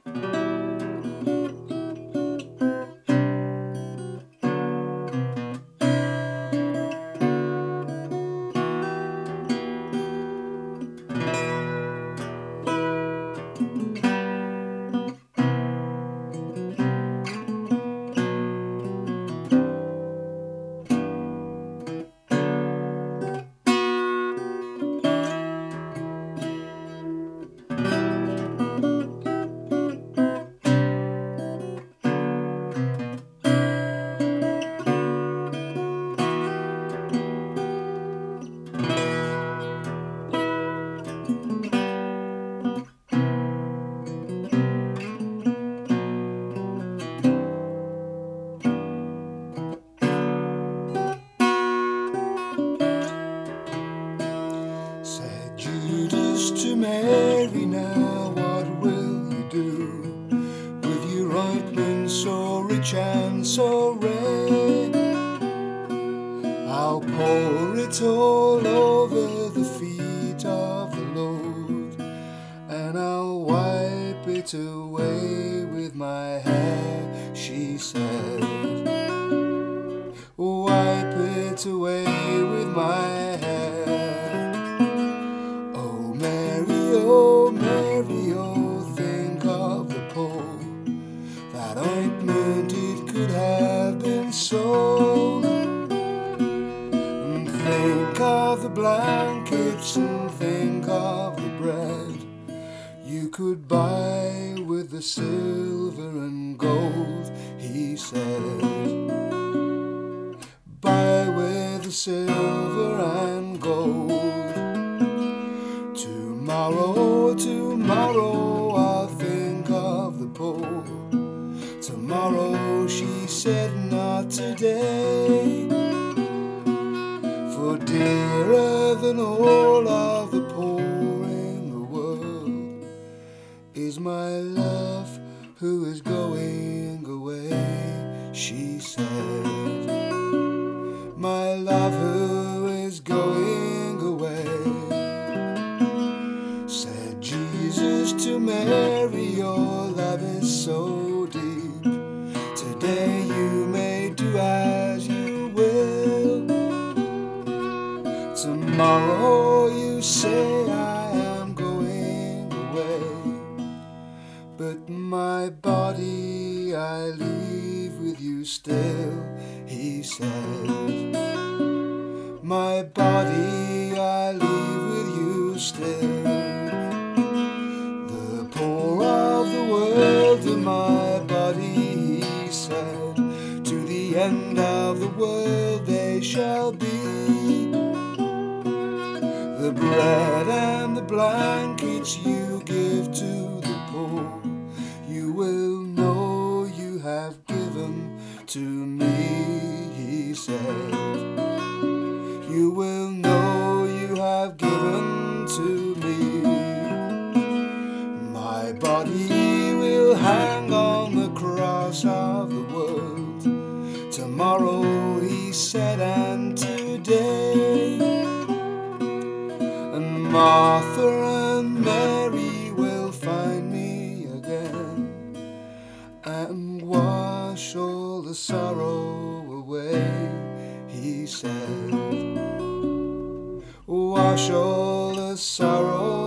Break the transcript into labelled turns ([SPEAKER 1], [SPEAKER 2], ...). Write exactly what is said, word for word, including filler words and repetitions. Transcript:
[SPEAKER 1] Said Judas to Mary, now what will you do with your ointment so rich and so rare? I'll pour it all over the feet of the Lord, and I'll wipe it away with my hair, she said. Wipe it away with my hair. Oh Mary, oh Mary, oh, think of the poor. That ointment, it could have been sold. And think of the blankets and think of the bread you could buy with the silver and gold, he said. Buy with the silver and gold. Tomorrow, tomorrow, I'll think of the poor. Tomorrow, she said, not today. For dearer than all of the poor in the world is my love who is going away, she said. My love who is going away. Said Jesus to Mary, your love is so deep. Today you may do as you will. Tomorrow you say I am going away, but my body I leave with you still, he said. My body I leave with you still. The poor of the world in my body, he said. To the end of the world they shall be. The bread and the blankets you give to the poor, you will know you have given to me, he said. You will know you have given to me. My body will hang on the cross of the world. Tomorrow, he said, and today. And Martha and Mary will find me again and wash all the sorrow away, he said. Wash all the sorrow